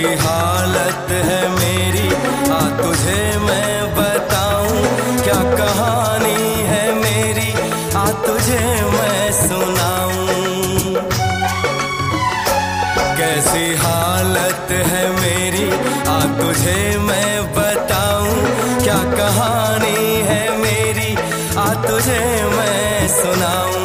हालत है मेरी, आ तुझे मैं बताऊं क्या कहानी है मेरी, आ तुझे मैं सुनाऊं। कैसी हालत है मेरी, आ तुझे मैं बताऊं क्या कहानी है मेरी, आ तुझे मैं सुनाऊं।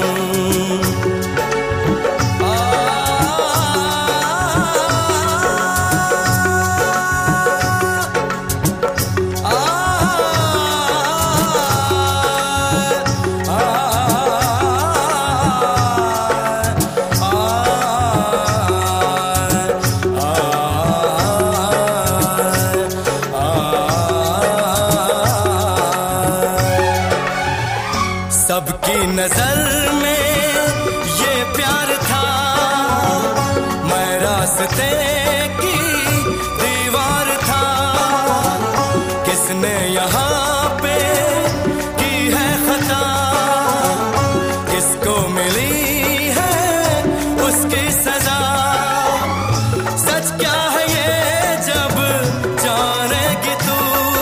सबकी नजर में ये प्यार था, मैं रास्ते की दीवार था। किसने यहाँ पे की है खता, किसको मिली है उसकी सजा। सच क्या है ये जब जानेगी तू,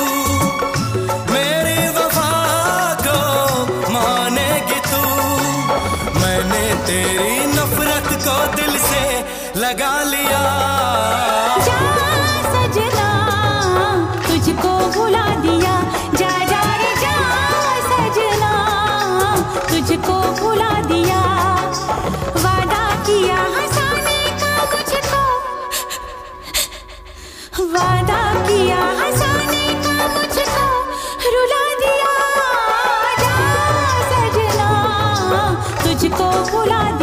मेरी वफा को मानेगी तू। मैंने तेरी नफरत को दिल से लगा लिया। जा सजना तुझको भुला दिया, जा जा रे जा सजना तुझको भुला दिया। वादा किया हंसाने का मुझको, वादा किया हंसाने का मुझको रुला दिया। जा सजना तुझको भुला